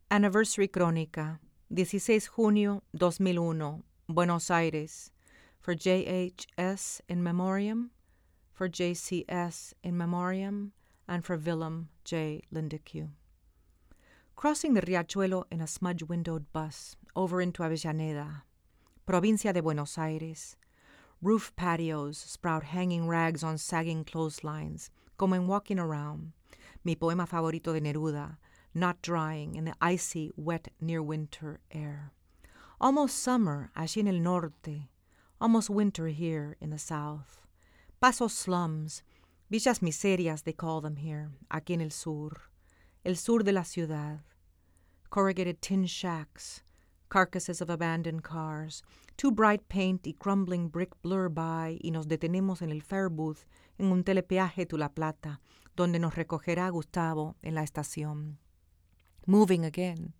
Anniversary Crónica, 16 junio 2001, Buenos Aires. For JHS in memoriam, for JCS in memoriam, and for Willem J. Lindeque. Crossing the Riachuelo in a smudge-windowed bus over into Avellaneda, Provincia de Buenos Aires. Roof patios sprout hanging rags on sagging clotheslines, como en Walking Around, mi poema favorito de Neruda, not drying in the icy, wet, near-winter air. Almost summer, allí en el norte, almost winter here in the south. Paso slums, villas miserias they call them here, aquí en el sur de la ciudad. Corrugated tin shacks, carcasses of abandoned cars, too bright paint y crumbling brick blur by y nos detenemos en el fare booth en un telepeaje to La Plata, donde nos recogerá Gustavo en la estación. Moving again.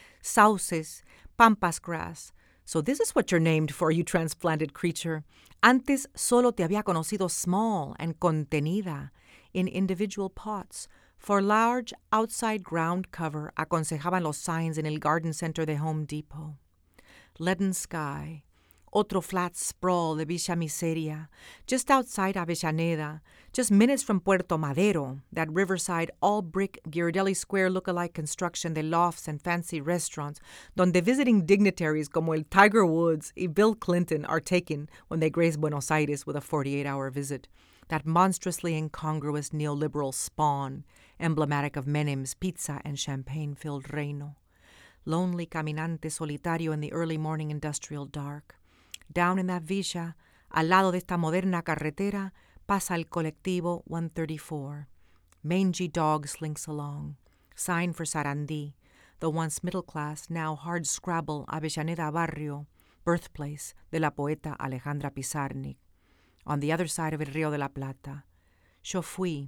Sauces, pampas grass. So this is what you're named for, you transplanted creature. Antes solo te había conocido small and contenida in individual pots. For large outside ground cover, aconsejaban los signs in el garden center de Home Depot. Leaden sky. Otro flat sprawl de Villa Miseria, just outside Avellaneda, just minutes from Puerto Madero, that riverside all-brick Ghirardelli Square look-alike construction de lofts and fancy restaurants, donde visiting dignitaries como el Tiger Woods y Bill Clinton are taken when they grace Buenos Aires with a 48-hour visit. That monstrously incongruous neoliberal spawn, emblematic of Menem's pizza and champagne-filled reino. Lonely caminante solitario in the early morning industrial dark. Down in that villa, al lado de esta moderna carretera, pasa el colectivo 134. Mangy dog slinks along. Sign for Sarandí, the once middle class, now hard scrabble Avellaneda Barrio, birthplace de la poeta Alejandra Pizarnik. On the other side of el Río de la Plata. Yo fui.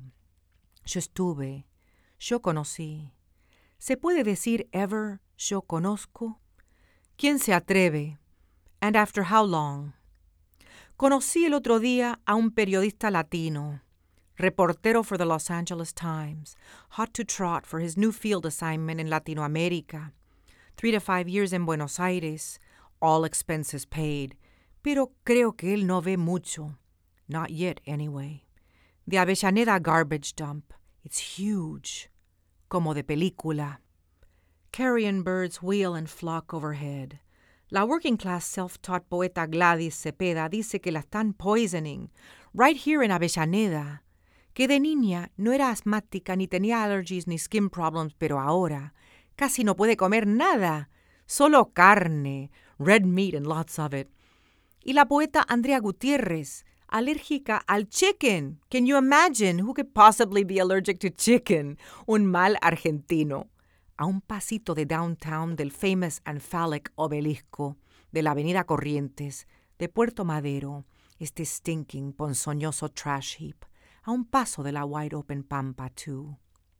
Yo estuve. Yo conocí. ¿Se puede decir ever yo conozco? ¿Quién se atreve? And after how long? Conocí el otro día a un periodista latino, reportero for the Los Angeles Times, hot to trot for his new field assignment in Latinoamérica. 3 to 5 years in Buenos Aires, all expenses paid, pero creo que él no ve mucho. Not yet, anyway. The Avellaneda garbage dump. It's huge. Como de película. Carrion birds wheel and flock overhead. La working-class self-taught poeta Gladys Cepeda dice que la están poisoning, right here in Avellaneda, que de niña no era asmática ni tenía allergies ni skin problems, pero ahora casi no puede comer nada, solo carne, red meat and lots of it. Y la poeta Andrea Gutiérrez, alérgica al chicken. Can you imagine? Who could possibly be allergic to chicken? Un mal argentino. A un pasito de downtown del famous and phallic obelisco, de la avenida Corrientes, de Puerto Madero, este stinking, ponzoñoso trash heap, a un paso de la wide open pampa, too.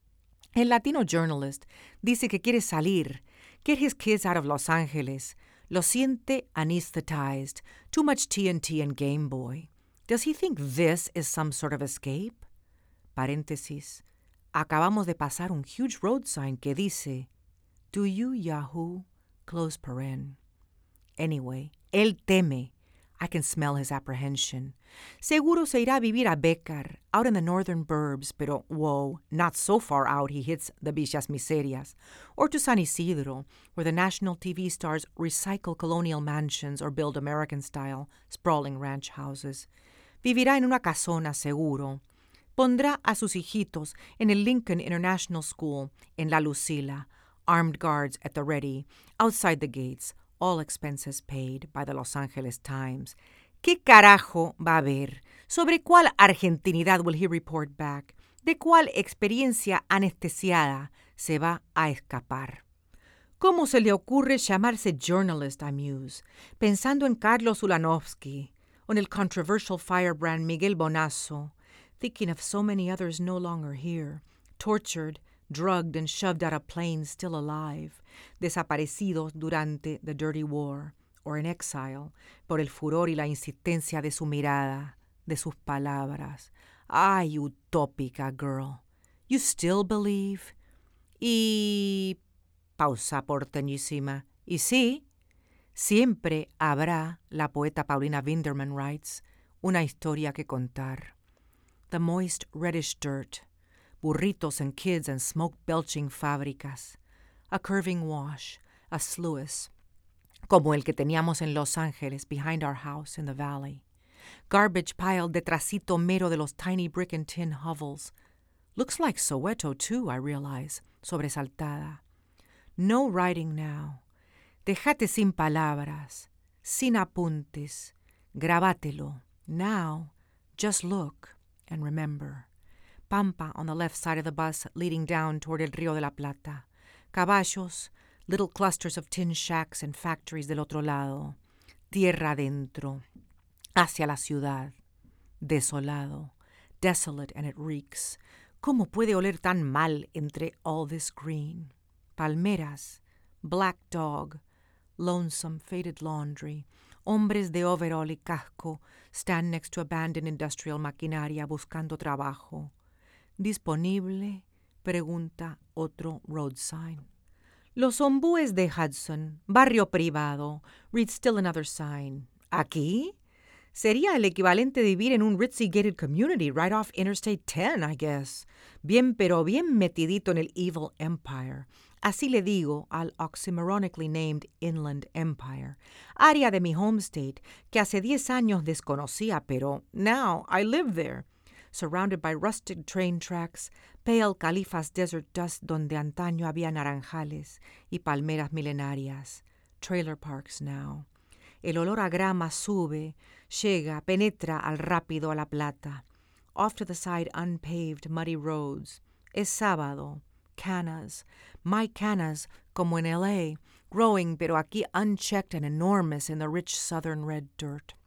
El latino journalist dice que quiere salir, get his kids out of Los Angeles. Lo siente anesthetized, too much TNT and Game Boy. Does he think this is some sort of escape? Paréntesis. Acabamos de pasar un huge road sign que dice, Do you Yahoo? Close paren. Anyway, él teme. I can smell his apprehension. Seguro se irá a vivir a Bécar, out in the northern burbs, pero, whoa, not so far out he hits the Villas Miserias. Or to San Isidro, where the national TV stars recycle colonial mansions or build American-style, sprawling ranch houses. Vivirá en una casona, seguro. Pondrá a sus hijitos en el Lincoln International School en La Lucila, armed guards at the ready, outside the gates, all expenses paid by the Los Angeles Times. ¿Qué carajo va a ver? ¿Sobre cuál argentinidad will he report back? ¿De cuál experiencia anestesiada se va a escapar? ¿Cómo se le ocurre llamarse journalist, I muse, pensando en Carlos Ulanovsky, o en el controversial firebrand Miguel Bonazo, thinking of so many others no longer here, tortured, drugged and shoved out of planes still alive, desaparecidos durante the dirty war, or in exile, por el furor y la insistencia de su mirada, de sus palabras. Ay, utópica girl. You still believe? Y pausa porteñísima. Y sí, siempre habrá, la poeta Paulina Vinderman writes, una historia que contar. The moist reddish dirt, burritos and kids and smoke-belching fábricas, a curving wash, a sluice, como el que teníamos en Los Ángeles behind our house in the valley. Garbage piled detrásito mero de los tiny brick and tin hovels. Looks like Soweto, too, I realize, sobresaltada. No writing now. Déjate sin palabras, sin apuntes. Grabátelo. Now, just look and remember. Pampa on the left side of the bus leading down toward el Río de la Plata. Caballos, little clusters of tin shacks and factories del otro lado. Tierra adentro. Hacia la ciudad. Desolado. Desolate, and it reeks. ¿Cómo puede oler tan mal entre all this green? Palmeras. Black dog. Lonesome, faded laundry. Hombres de overall y casco stand next to abandoned industrial maquinaria buscando trabajo. Disponible, pregunta otro road sign. Los ombúes de Hudson, barrio privado, reads still another sign. ¿Aquí? Sería el equivalente de vivir en un ritzy gated community right off Interstate 10, I guess. Bien pero bien metidito en el Evil Empire. Así le digo al oxymoronically named Inland Empire, área de mi home state que hace 10 años desconocía, pero now I live there. Surrounded by rusted train tracks, pale Califas desert dust donde antaño había naranjales y palmeras milenarias. Trailer parks now. El olor a grama sube, llega, penetra al rápido a La Plata. Off to the side unpaved, muddy roads. Es sábado. Cannas. My cannas, como en L.A., growing pero aquí unchecked and enormous in the rich southern red dirt.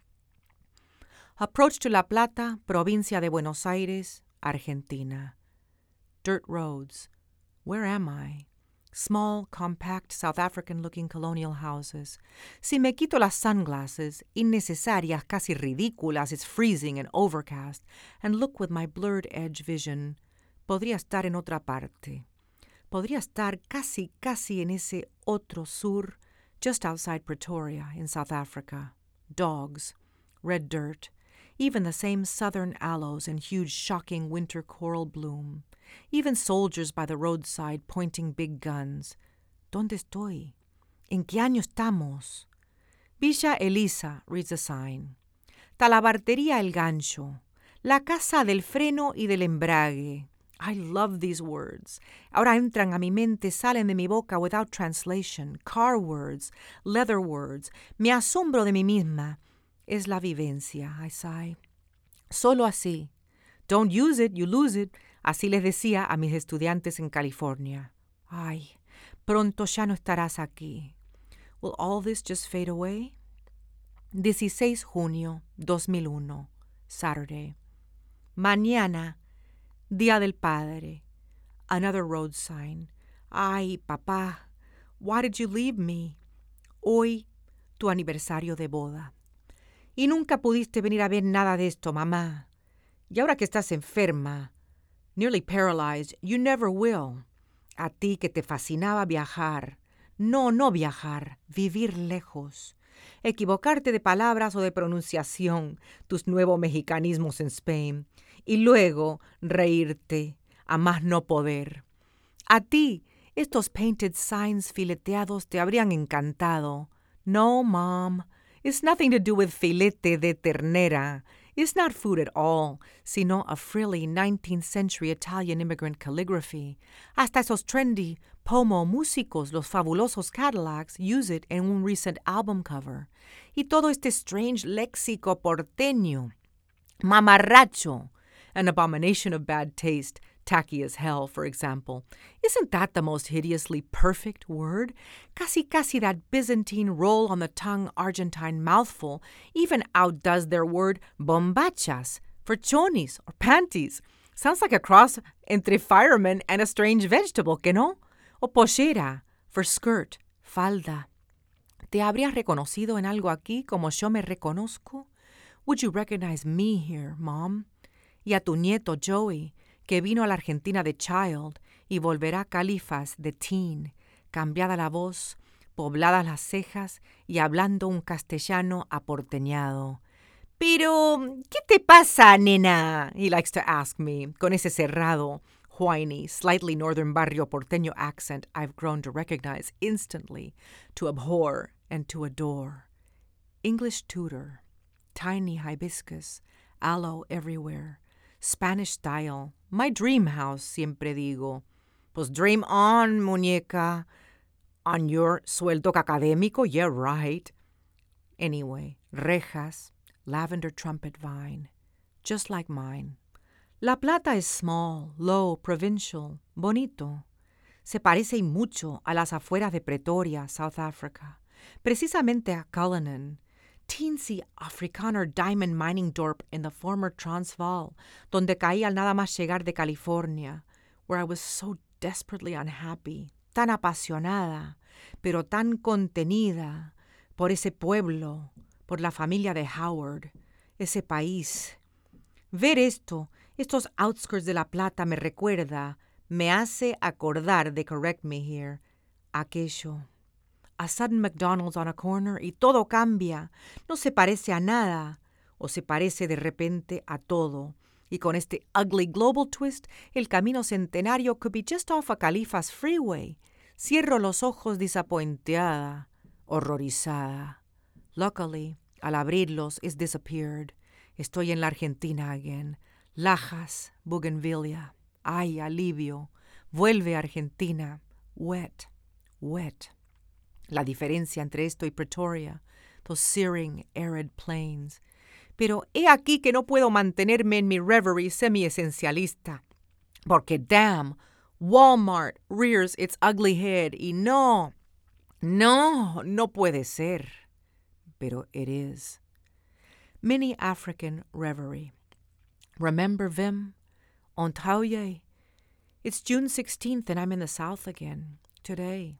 Approach to La Plata, provincia de Buenos Aires, Argentina. Dirt roads. Where am I? Small, compact, South African-looking colonial houses. Si me quito las sunglasses, innecesarias, casi ridículas, it's freezing and overcast, and look with my blurred edge vision, podría estar en otra parte. Podría estar casi en ese otro sur, just outside Pretoria, in South Africa. Dogs, red dirt, even the same southern aloes in huge, shocking winter coral bloom. Even soldiers by the roadside pointing big guns. ¿Dónde estoy? ¿En qué año estamos? Villa Elisa, reads a sign. Talabartería El Gancho. La casa del freno y del embrague. I love these words. Ahora entran a mi mente, salen de mi boca without translation. Car words, leather words. Me asombro de mí misma. Es la vivencia, I sigh. Solo así. Don't use it, you lose it. Así les decía a mis estudiantes en California. Ay, pronto ya no estarás aquí. Will all this just fade away? 16 junio 2001, Saturday. Mañana, Día del Padre. Another road sign. Ay, papá, why did you leave me? Hoy, tu aniversario de boda. Y nunca pudiste venir a ver nada de esto, mamá. Y ahora que estás enferma, nearly paralyzed, you never will. A ti que te fascinaba viajar. No viajar, vivir lejos. Equivocarte de palabras o de pronunciación, tus nuevos mexicanismos en Spain. Y luego reírte, a más no poder. A ti, estos painted signs fileteados te habrían encantado. No, Mom, it's nothing to do with filete de ternera. It's not food at all, sino a frilly 19th century Italian immigrant calligraphy. Hasta esos trendy pomo músicos, los fabulosos Cadillacs, use it en un recent album cover. Y todo este strange léxico porteño. Mamarracho, an abomination of bad taste, tacky as hell, for example. Isn't that the most hideously perfect word? Casi that Byzantine roll-on-the-tongue Argentine mouthful even outdoes their word bombachas for chonis or panties. Sounds like a cross entre fireman and a strange vegetable, ¿que no? O pollera for skirt, falda. ¿Te habrías reconocido en algo aquí como yo me reconozco? Would you recognize me here, Mom? Y a tu nieto Joey, que vino a la Argentina de child y volverá a Califas de teen, cambiada la voz, pobladas las cejas y hablando un castellano aporteñado. Pero, ¿qué te pasa, nena? He likes to ask me, con ese cerrado, whiny, slightly northern barrio porteño accent I've grown to recognize instantly, to abhor and to adore. English tutor, tiny hibiscus, aloe everywhere, Spanish style, my dream house, siempre digo. Pues dream on, muñeca. On your sueldo académico, yeah, right. Anyway, rejas, lavender trumpet vine, just like mine. La Plata is small, low, provincial, bonito. Se parece y mucho a las afueras de Pretoria, South Africa. Precisamente a Cullinan, teensy Afrikaner diamond mining dorp in the former Transvaal, donde caí al nada más llegar de California, where I was so desperately unhappy, tan apasionada, pero tan contenida por ese pueblo, por la familia de Howard, ese país. Ver estos outskirts de La Plata me recuerda, me hace acordar, they correct me here, aquello. A sudden McDonald's on a corner y todo cambia. No se parece a nada, o se parece de repente a todo. Y con este ugly global twist, el camino centenario could be just off a Califas freeway. Cierro los ojos disappointada, horrorizada. Luckily, al abrirlos, it's disappeared. Estoy en la Argentina again. Lajas, Bougainvillea. Ay, alivio. Vuelve a Argentina. Wet, wet. La diferencia entre esto y Pretoria, those searing, arid plains. Pero he aquí que no puedo mantenerme en mi reverie semi-esencialista. Porque, damn, Walmart rears its ugly head y no puede ser. Pero it is. Mini African reverie. Remember Vim? Onthouje? It's June 16th and I'm in the South again. Today.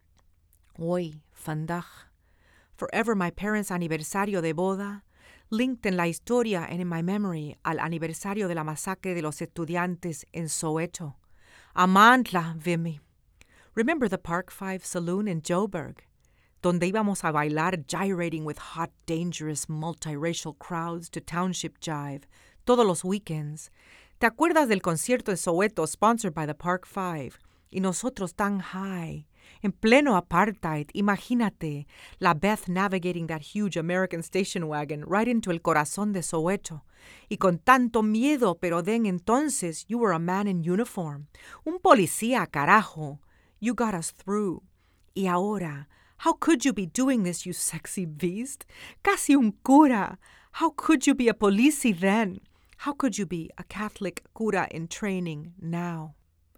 Hoy, vandaag. Forever my parents' aniversario de boda, linked en la historia and in my memory al aniversario de la masacre de los estudiantes en Soweto. Amantla, Vimy. Remember the Park 5 Saloon in Joburg, donde íbamos a bailar gyrating with hot, dangerous, multiracial crowds to township jive, todos los weekends. ¿Te acuerdas del concierto de Soweto sponsored by the Park 5? Y nosotros tan high. En pleno apartheid, imagínate, la Beth navigating that huge American station wagon right into el corazón de Soweto. Y con tanto miedo, pero then entonces you were a man in uniform. Un policía, carajo. You got us through. Y ahora, how could you be doing this, you sexy beast? Casi un cura. How could you be a policy then? How could you be a Catholic cura in training now?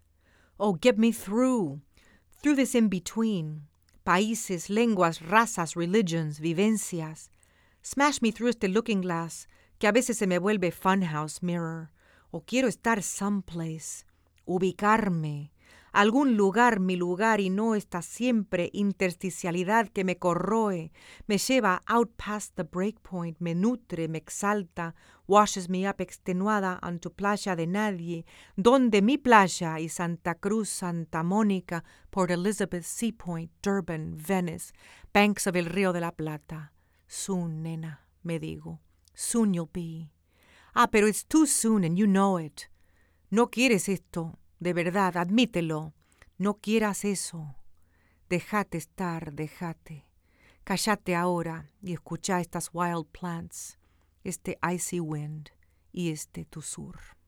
Oh, get me through this in-between. Países, lenguas, razas, religions, vivencias. Smash me through este looking glass que a veces se me vuelve funhouse mirror. O quiero estar someplace. Ubicarme. Algún lugar, mi lugar, y no esta siempre intersticialidad que me corroe, me lleva out past the breakpoint, me nutre, me exalta, washes me up extenuada on tu playa de nadie, donde mi playa y Santa Cruz, Santa Mónica, Port Elizabeth, Sea Point, Durban, Venice, banks of el Río de la Plata. Soon, nena, me digo, soon you'll be. Ah, pero it's too soon and you know it. No quieres esto. De verdad, admítelo. No quieras eso. Déjate estar, déjate. Cállate ahora y escucha estas wild plants, este icy wind y este tu sur.